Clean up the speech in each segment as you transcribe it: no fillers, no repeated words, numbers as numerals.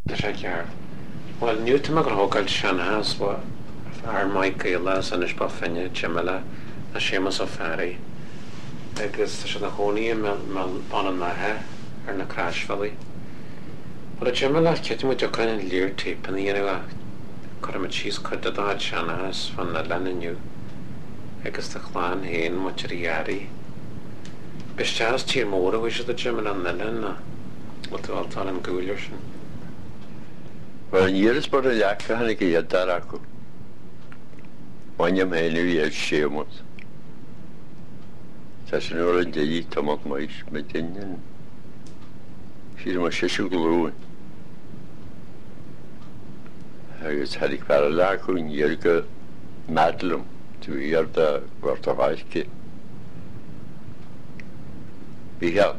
Teşekkür. Well, Newton McGraw Shan has what our Mike Gilas and his buffin Jimela, a Seamus of Ferry. I guess the Honey and Mel on my hair or na crash valley. But a Jimela kitchen with your kind of leer tape and the cut him a cheese cut the dad Shan has from the Lennon you. I guess the clan hain much of the yari. Bishas Tier Mora, which is the Jimela and the Lenna. What the Altan and Goulerson. Wel, years bod y iac a hynny gyda'r acw. Wain am hen yw i'r siamod. Tas yn o'r yn dweud tomog maes, mae dyn yn sydd yma sysio glwyn. Agos harig par y acw yn i'r gy madlwm, dwi ar da gwrt o faes gy. Bichal.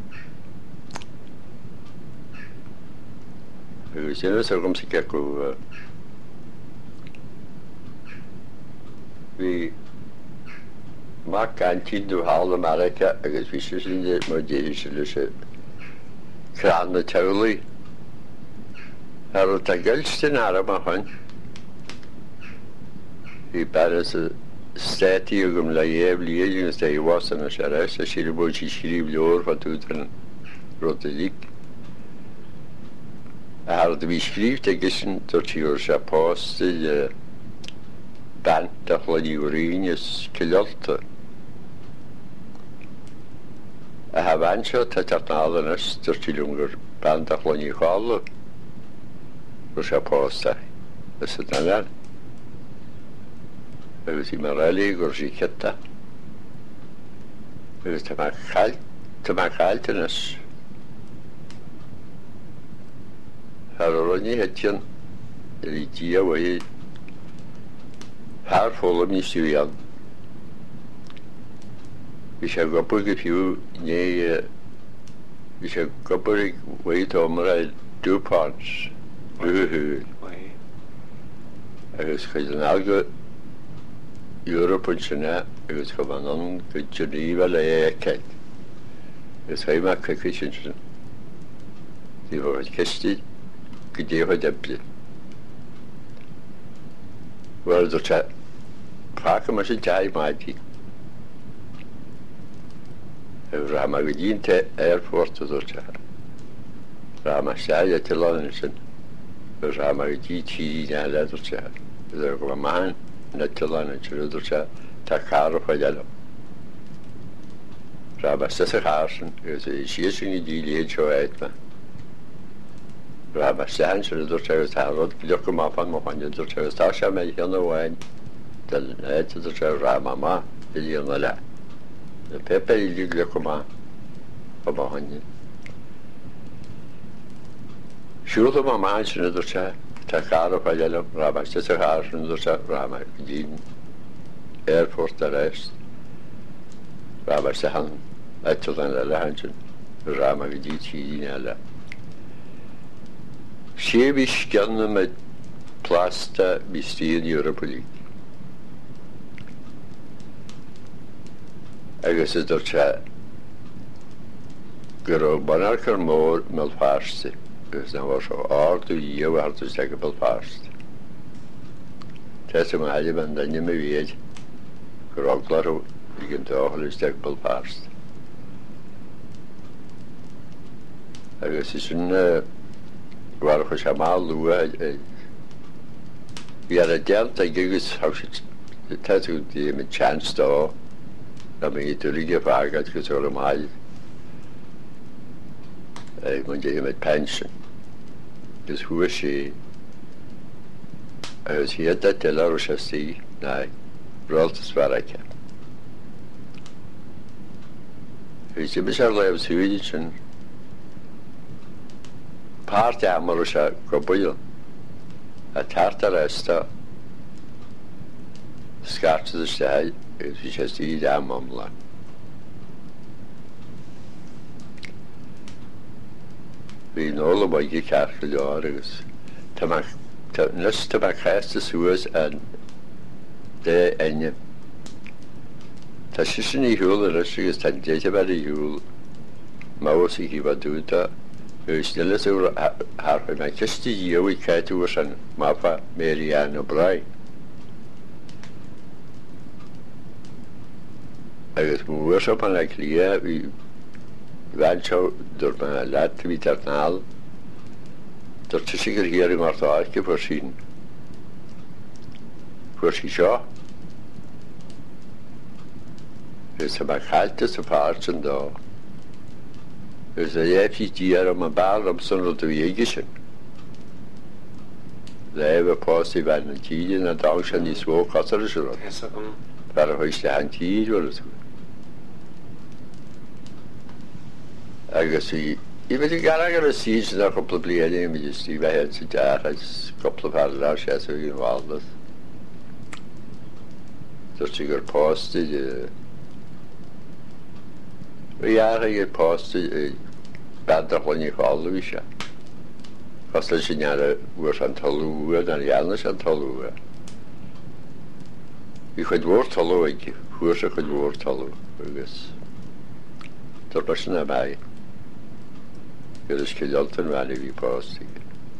Yna sylgwm sy'n gacw fi mae gantin dwi hawl America agos fi sy'n dweud mae dweud sy'n lysau cran y tawlu ar o tagelstyn ar yma hwn fi baras y stati o gymla ef liad yn ystod i was yn y siares a sy'n bod sy'n sgrif lor fa dwi yn rodylig Ar dy fi sgrif tegysyn dod ti o'r siap post i bant a chlod i wrin ys cyliolta. A hafan sio ta tarnal yn ys dod ti lwngr bant a chlod i chwalw. O'r siap post a ys ydanan. Ys i marelig o'r si cyta. Ys ta ma chalt yn ys. Ar o'r ni hetian, yr i dia wei par ffolwm ni siwian. Vi eisiau gobr gyffiw neu vi eisiau gobr wei tomra DuPont, rhyw. Agos chyd yn algo Europe yn syna, agos chofan o'n Geneva le eced. Agos chyd ma cygys yn syna. Di fod cystyd. Gyda'i o deblu. Wel, dwi'n ta, pac yma sy'n dau maedi. Rama gydyn te airport o dwi'n ta. Rama sai a tylon yn sy'n. Rama gydyn ti di nala dwi'n ta. Dwi'n gwa mahan na tylon yn sy'n dwi'n ta. Ta car o chwydalo. Rama sas y char sy'n. Dwi'n sy'n i di leid o eid ma. Rama sahan sy'n ydw'r trefus tarod, gydwch yn mafan mohan ydw'r trefus ta siam ei hyn o wain, dyl ned ydw'r trefus rama ma, ili yn y la. Y pepe ili gydwch yn ma, o mohan ydw. Siwrdd o ma ma'n sy'n ydw'r trefus, ta car o chwalel am rama, sy'n y char sy'n ydw'r trefus rama, gydyn airport ar est. Rama sahan, eto dan ala han sy'n, rama gydyn tidin ala. Sef isgan yma plasta misti yn Europoli. Agos ydw'r tra gyro banar cyr môr mel farsti. Agos na fos o ordu i o ardu steg o bel farsti. Tes yma hali ban dan yma fied gyroglar o i gynta ochol i steg bel farsti. Agos ysyn Gwarwch o siamal lwa fi ar y diant a gygys hawsyd tedw di yn chance do a mi dwylig y fagad gys o'r ymhael mae'n di yn pension gys hwy si a gys hi yda dylar o siasti na rolt ysfarag gys dim ys ar lef swydd sy'n Parte amor o siya gobuyo. A tarta resta. Skarta dy stahai. Vi siya stid am omla. Vi nôl o boi carchel o argus. Nys ta ma chest y sŵas an de enye. Ta sy'n i hwyl yn ysgrifus tan deitha bar i hwyl. Mawas i hi fadwta. Stille så har man kæste jo i kætusen mappa Marianne Bray. Agus mwy so pan ag lia i fancho dwr ma lad fi darnal dwr ti sigur hir i martho arci fwr sy'n sio ys yma chaltas y part yn do ys y ef i diar am y bar am son o dy fi eigisyn lef y post i fan yn tîdyn a dawn sy'n i svo cosar y siwrod par y hoes le han tîd o'r ysgwyl agus i wedi garag ar y siege yn a couple o blieni mi jyst i fe hyn sy'n dar a couple o parlar sias o un waldas dwrs i gyr post i fi ar i gyr post i band o chwn i chwalw i sia chos da sy'n ar y wyr sy'n tolw na'r ialna sy'n tolw i chwyd wr tolw ag hwyr sy'n chwyd wr tolw agus dyr bys yna bai gyda'r sgiliolton fan i fi post i.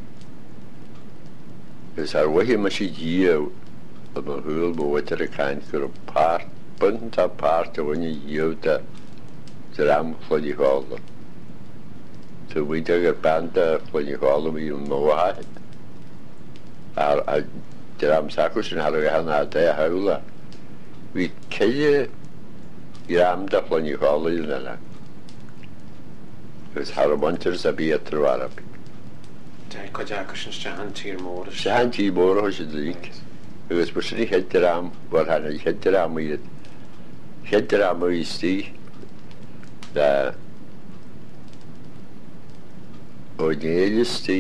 Ys ar wahi ma si diaw oedd ma'n hwyl mwyd ar y caint gyda part, bynt a part o wani diaw da dram chlod i chwalw. Ty wyd ag yr band a chlod i chwalw mi yw'n mwahad. A dram sacw sy'n harw i hana a da hawla. Fi ceir i'r am da chlod i chwalw i'n yna. Ys har o monters a bi at yr arab. Da i gwaith agos yn stahan tir môr. Stahan tir môr o sydd lig. Ys bwys ni hedder am, war hana i hedder am o i sti. Da o nel i sti.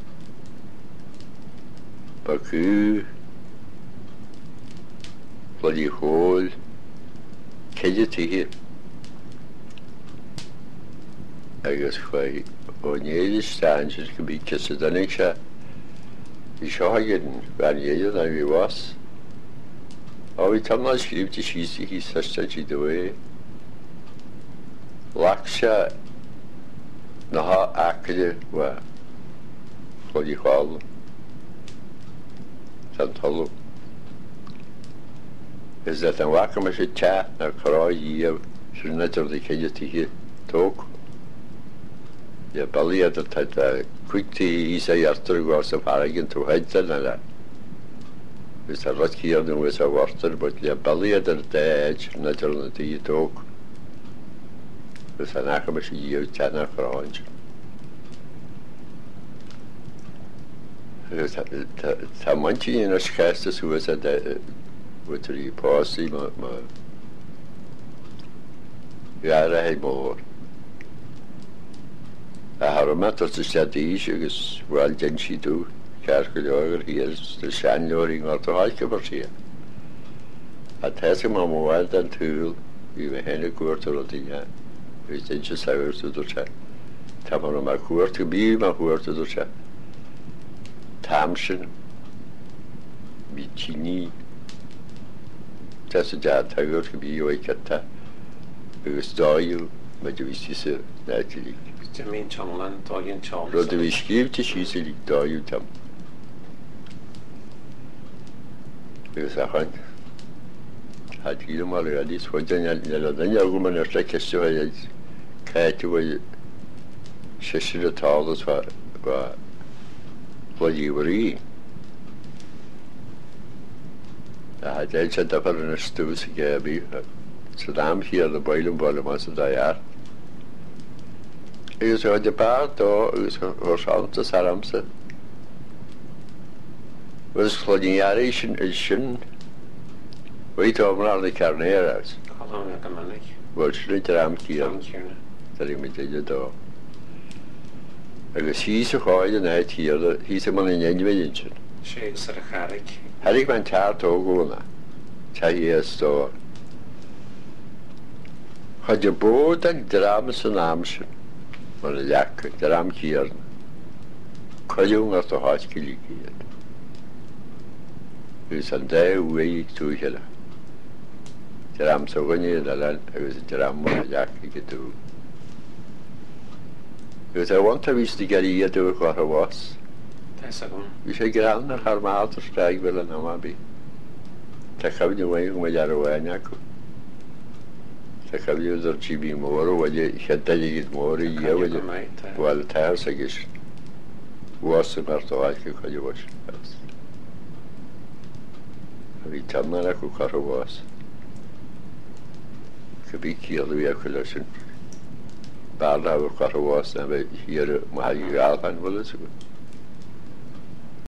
Baku. Flod i hôl. Cedde ti hir. Agus chwai o nel stan sy'n gybi cysyd yn eich i sio hagyn fan ieiad na fi was o i tamna sgrif ti sys i hi sasta ti dwe laksha na ha acre wa chod i chwal san tolw is that yn wacam eisiau ta na cro i sy'n nadr di ceidio ti hi tog ja baliad at het kwikti isa jarter gwas af hargen to hedden ala vis har rat kier nu is a warter but ja baliad at edge natural the talk vis han ach mas i tana franch ta manchi in as kaste so is at with the posse ma ja ra more a har o matar til stadis agus wel den si du kærkeløger her til sandløring og til halke for sig at hæse ma moal den tul vi vil hende kurt og det ja hvis den ikke saver så du så ta man ma kurt til bi ma kurt du så tamschen bitini tas ja tager til bi og ikke ta hvis der jo med det visse så naturligt Min tonglan, dagen tong. Rydde vi skriv til syse lig da jo tam. Vi sa han. Hat gilo mal ja dis hojen ja den ja gumen ja stek så ja kæti var shishira talos var vori. Ja hat jeg sat der for en stus gabi. Så dam her der bøjlen bolle mas der ja. Ys oedd y bar do, ys o'r siant y saramse. Wys chlodyn i ar eisiau, weit o'n ar y carner as. Colon ag ymanig. Wel, sy'n rhaid yr am cyr. Dar i'n mynd i do. Agus hys o choed yn eid hir, hys o man yn enw yn sy'n. Sieg sy'r charig. Harig mae'n tar to gwna. Ta hi ystod. Chod y bod ag dram sy'n amsyn. Maar de jak, de raam hier. Kajong als de hartstikke liefde. Dus aan de hoe ik toe gela. De raam zo wanneer dat dan, is de raam maar jak ik doe. Ywyd e want a fys di gael i ydw y gwar o was. Tess agam. Fi eisiau gran ar har maad o sbreg fel yna ma bi. Ta chafod i wein gwmwyd ar y wein ac. Ta chafod i wyd o'r GB môr o wedi lledau i gyd môr i ia wedi. Wel, tair sag is. Was yn ar doaeth i chod i was. A fi tamna ac o gwar o was. Cybici oedd fi ac o sy'n barna o'r gwar o was na fe hir y mahal i gael pan fod y